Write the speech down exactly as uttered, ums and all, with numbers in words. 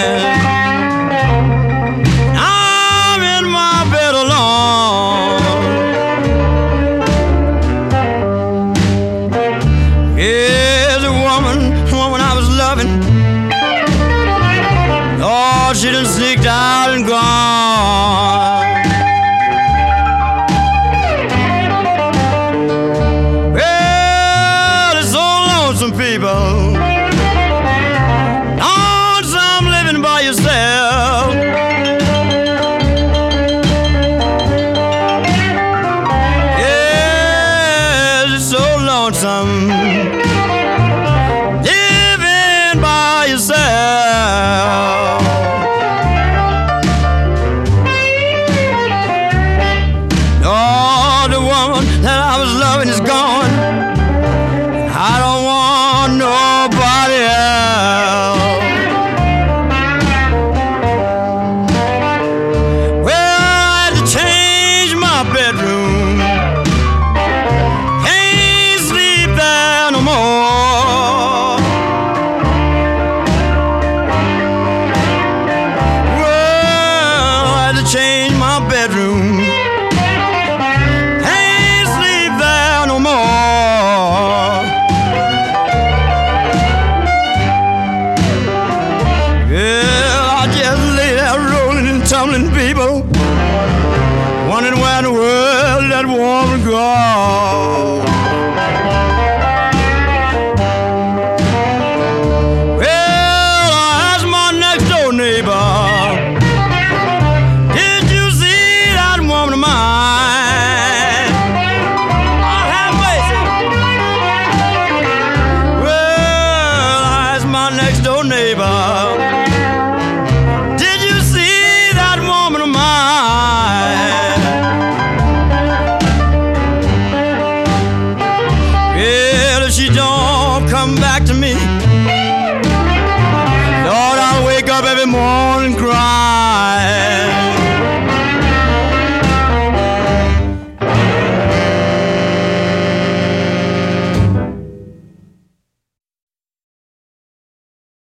I'm in my bed alone. Here's a woman, woman I was loving. Oh, she done sneaked out and gone. Well, it's so lonesome, people. Lonesome living by yourself. Yes, it's so lonesome living by yourself. Oh, the woman that I was loving is gone. I don't want nobody else. Well, I had to change my bedroom. Can't sleep there no more. Well, I had to change my bedroom. Can't sleep there no more. Well, I just lay there rolling and tumbling, people, wondering where in the world that woman go. Well, I asked my next door neighbor, did you see that woman of mine? Lord have mercy. Well, I asked my next door neighbor, did you see that woman of mine? Well, if she don't come back to me, Lord, I'll wake up every morning